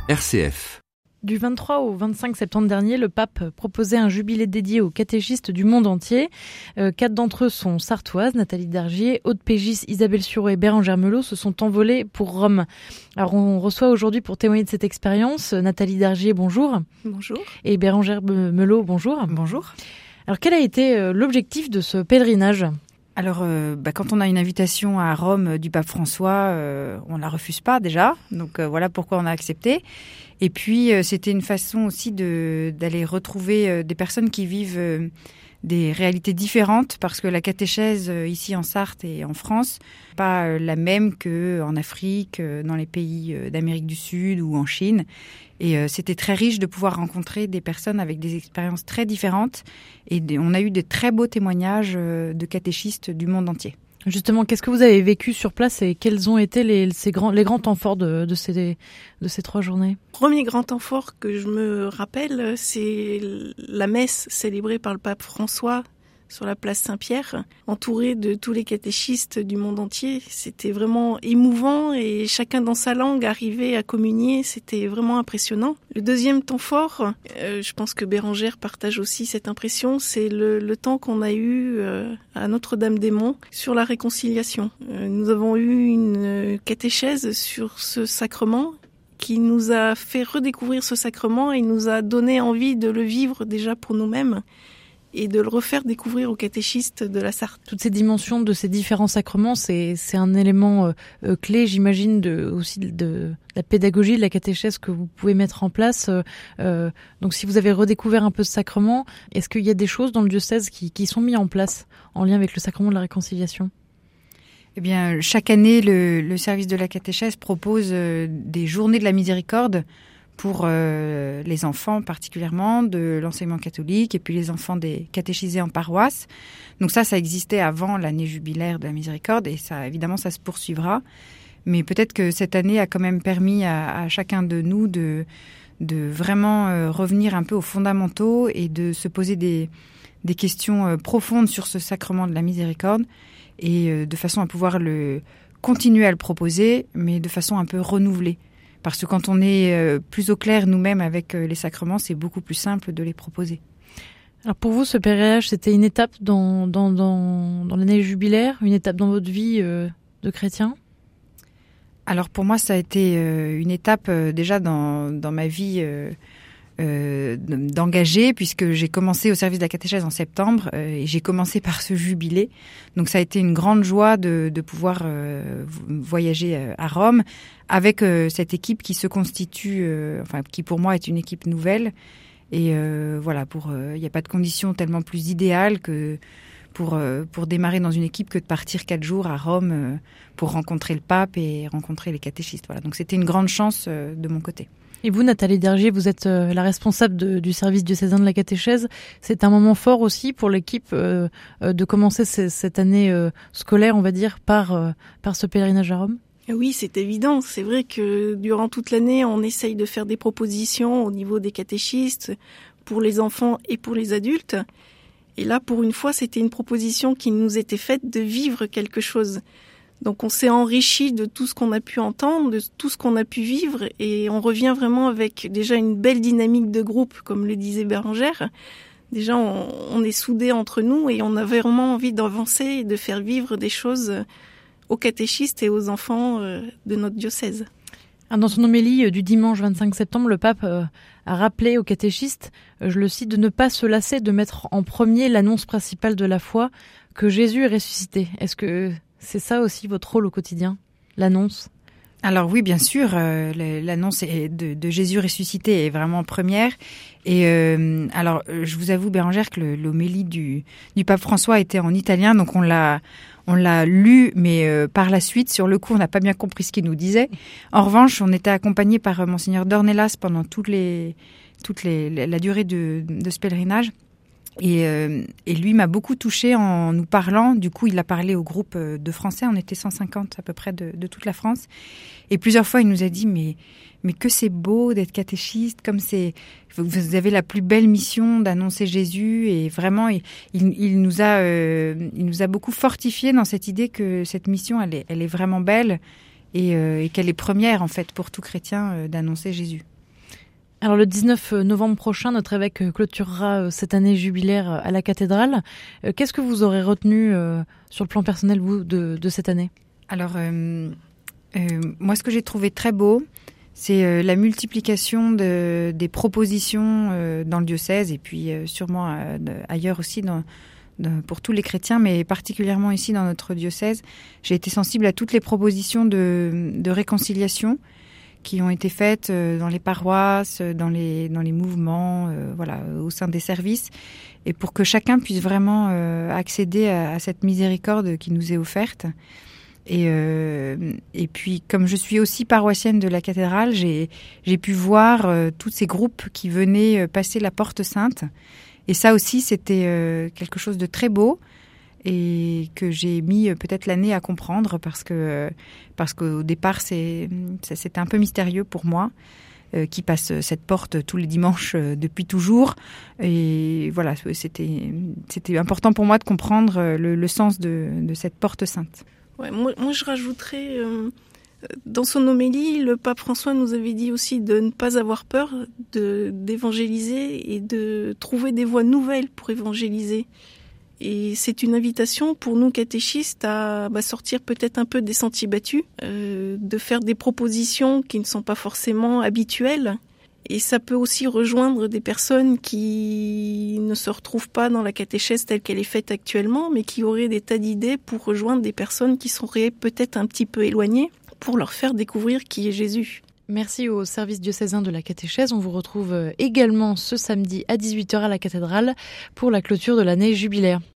RCF. Du 23 au 25 septembre dernier, le pape proposait un jubilé dédié aux catéchistes du monde entier. 4 d'entre eux sont sartoises, Nathalie Dargier, Aude Pégis, Isabelle Sureau et Bérengère Melot se sont envolés pour Rome. Alors on reçoit aujourd'hui pour témoigner de cette expérience Nathalie Dargier, bonjour. Bonjour. Et Bérengère Melot, bonjour. Bonjour. Alors quel a été l'objectif de ce pèlerinage ? Alors, quand on a une invitation à Rome du pape François, on ne la refuse pas déjà. Donc voilà pourquoi on a accepté. Et puis, c'était une façon aussi d'aller retrouver des personnes qui vivent des réalités différentes, parce que la catéchèse ici en Sarthe et en France, pas la même qu'en Afrique, dans les pays d'Amérique du Sud ou en Chine. Et c'était très riche de pouvoir rencontrer des personnes avec des expériences très différentes. Et on a eu de très beaux témoignages de catéchistes du monde entier. Justement, qu'est-ce que vous avez vécu sur place et quels ont été les grands temps forts de ces 3 journées ? Premier grand temps fort que je me rappelle, c'est la messe célébrée par le pape François sur la place Saint-Pierre, entouré de tous les catéchistes du monde entier. C'était vraiment émouvant et chacun dans sa langue arrivait à communier. C'était vraiment impressionnant. Le deuxième temps fort, je pense que Bérengère partage aussi cette impression, c'est le temps qu'on a eu à Notre-Dame-des-Monts sur la réconciliation. Nous avons eu une catéchèse sur ce sacrement qui nous a fait redécouvrir ce sacrement et nous a donné envie de le vivre déjà pour nous-mêmes et de le refaire découvrir aux catéchistes de la Sarthe. Toutes ces dimensions de ces différents sacrements, c'est un élément clé, j'imagine, aussi de la pédagogie, de la catéchèse que vous pouvez mettre en place. Donc si vous avez redécouvert un peu ce sacrement, est-ce qu'il y a des choses dans le diocèse qui sont mises en place en lien avec le sacrement de la réconciliation ? Eh bien, chaque année, le service de la catéchèse propose des journées de la miséricorde pour les enfants particulièrement de l'enseignement catholique et puis les enfants des catéchisés en paroisse. Donc ça existait avant l'année jubilaire de la miséricorde et ça, évidemment, ça se poursuivra. Mais peut-être que cette année a quand même permis à chacun de nous de vraiment revenir un peu aux fondamentaux et de se poser des questions profondes sur ce sacrement de la miséricorde et de façon à pouvoir continuer à le proposer, mais de façon un peu renouvelée. Parce que quand on est plus au clair nous-mêmes avec les sacrements, c'est beaucoup plus simple de les proposer. Alors pour vous, ce pèlerinage, c'était une étape dans l'année jubilaire, une étape dans votre vie de chrétien ? Alors pour moi, ça a été une étape déjà dans ma vie d'engagée, puisque j'ai commencé au service de la catéchèse en septembre et j'ai commencé par ce jubilé. Donc ça a été une grande joie de pouvoir voyager à Rome avec cette équipe qui se constitue, qui pour moi est une équipe nouvelle. Et voilà, il n'y a pas de conditions tellement plus idéales que pour démarrer dans une équipe que de partir 4 jours à Rome pour rencontrer le pape et rencontrer les catéchistes. Voilà, donc c'était une grande chance de mon côté. Et vous, Nathalie Dargier, vous êtes la responsable du service diocésain de la catéchèse. C'est un moment fort aussi pour l'équipe de commencer cette année scolaire, on va dire, par ce pèlerinage à Rome ? Oui, c'est évident. C'est vrai que durant toute l'année, on essaye de faire des propositions au niveau des catéchistes pour les enfants et pour les adultes. Et là, pour une fois, c'était une proposition qui nous était faite de vivre quelque chose. Donc on s'est enrichi de tout ce qu'on a pu entendre, de tout ce qu'on a pu vivre, et on revient vraiment avec déjà une belle dynamique de groupe, comme le disait Bérengère. Déjà, on est soudés entre nous et on avait vraiment envie d'avancer et de faire vivre des choses aux catéchistes et aux enfants de notre diocèse. Dans son homélie du dimanche 25 septembre, le pape a rappelé aux catéchistes, je le cite, de ne pas se lasser de mettre en premier l'annonce principale de la foi, que Jésus est ressuscité. Est-ce que c'est ça aussi votre rôle au quotidien, l'annonce ? Alors oui, bien sûr, l'annonce de Jésus ressuscité est vraiment première. Et alors, je vous avoue, Bérengère, que l'homélie du pape François était en italien, donc on l'a lu, mais par la suite, sur le coup, on n'a pas bien compris ce qu'il nous disait. En revanche, on était accompagné par Monseigneur Dornelas pendant la durée de ce pèlerinage. Et lui m'a beaucoup touchée en nous parlant. Du coup, il a parlé au groupe de Français. On était 150 à peu près de toute la France. Et plusieurs fois, il nous a dit mais que c'est beau d'être catéchiste, comme vous avez la plus belle mission d'annoncer Jésus. Et vraiment, il nous a beaucoup fortifié dans cette idée que cette mission, elle est vraiment belle et qu'elle est première en fait pour tout chrétien d'annoncer Jésus. Alors le 19 novembre prochain, notre évêque clôturera cette année jubilaire à la cathédrale. Qu'est-ce que vous aurez retenu sur le plan personnel, vous, de cette année ? Alors, moi, ce que j'ai trouvé très beau, c'est la multiplication des propositions dans le diocèse et puis sûrement ailleurs aussi pour tous les chrétiens, mais particulièrement ici dans notre diocèse. J'ai été sensible à toutes les propositions de réconciliation qui ont été faites dans les paroisses, dans les mouvements, au sein des services, et pour que chacun puisse vraiment accéder à cette miséricorde qui nous est offerte. Et puis, comme je suis aussi paroissienne de la cathédrale, j'ai pu voir tous ces groupes qui venaient passer la porte sainte. Et ça aussi, c'était quelque chose de très beau et que j'ai mis peut-être l'année à comprendre parce qu'au départ, c'était un peu mystérieux pour moi, qui passe cette porte tous les dimanches depuis toujours. Et voilà, c'était important pour moi de comprendre le sens de cette porte sainte. Ouais, moi, je rajouterais, dans son homélie, le pape François nous avait dit aussi de ne pas avoir peur d'évangéliser et de trouver des voies nouvelles pour évangéliser. Et c'est une invitation pour nous catéchistes à sortir peut-être un peu des sentiers battus, de faire des propositions qui ne sont pas forcément habituelles. Et ça peut aussi rejoindre des personnes qui ne se retrouvent pas dans la catéchèse telle qu'elle est faite actuellement, mais qui auraient des tas d'idées pour rejoindre des personnes qui seraient peut-être un petit peu éloignées, pour leur faire découvrir qui est Jésus. Merci au service diocésain de la catéchèse. On vous retrouve également ce samedi à 18h à la cathédrale pour la clôture de l'année jubilaire.